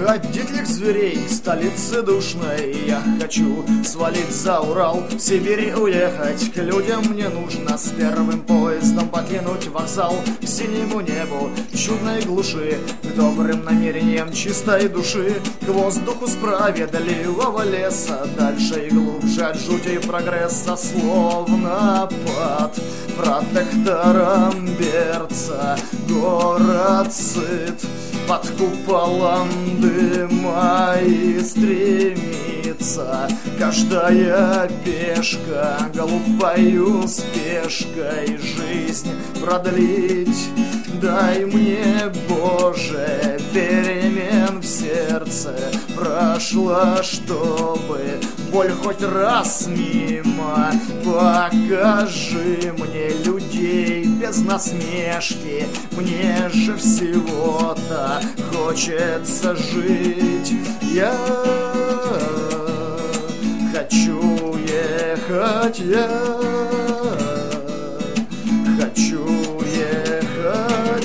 От диких зверей столицы душной я хочу свалить за Урал, в Сибирь уехать. К людям мне нужно с первым поездом покинуть вокзал, к синему небу чудной глуши, к добрым намерениям чистой души, к воздуху справедливого леса, дальше и глубже от жути и прогресса, словно под протектором берца. Город сыт под куполом дыма и стремится каждая пешка глупою спешкой жизнь продлить. Дай мне, Боже, перемен в сердце прошла, чтобы боль хоть раз мимо. Покажи мне людей без насмешки, мне же всего-то хочется жить. Я хочу ехать, я хочу ехать.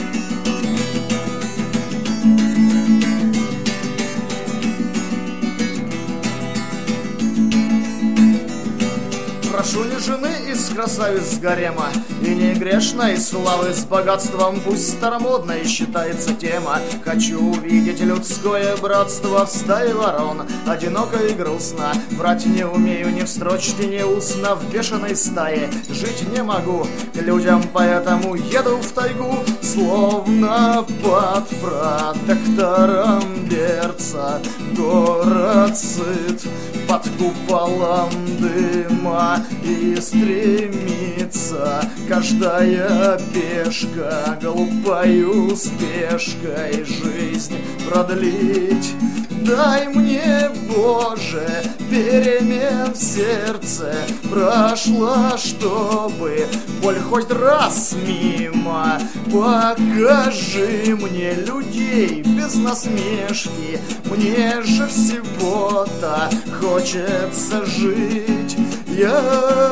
Прошу не жены из красавиц гарема и не грешной славы с богатством, пусть старомодной считается тема. Хочу увидеть людское братство в стае ворон, одиноко и грустно. Врать не умею ни в строчке, ни устно, в бешеной стае жить не могу. К людям поэтому еду в тайгу, словно под протектором берца. Город сыт под куполом дыма и стремится каждая пешка глупою спешкой жизнь продлить. Дай мне, Боже, перемен в сердце прошла, чтобы боль хоть раз мимо. Покажи мне людей без насмешки, мне же всего-то хочется жить. Я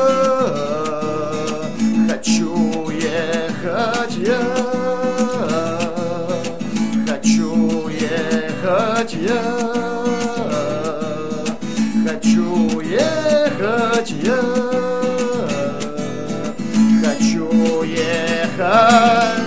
хочу ехать, я хочу ехать, я хочу ехать, я хочу ехать.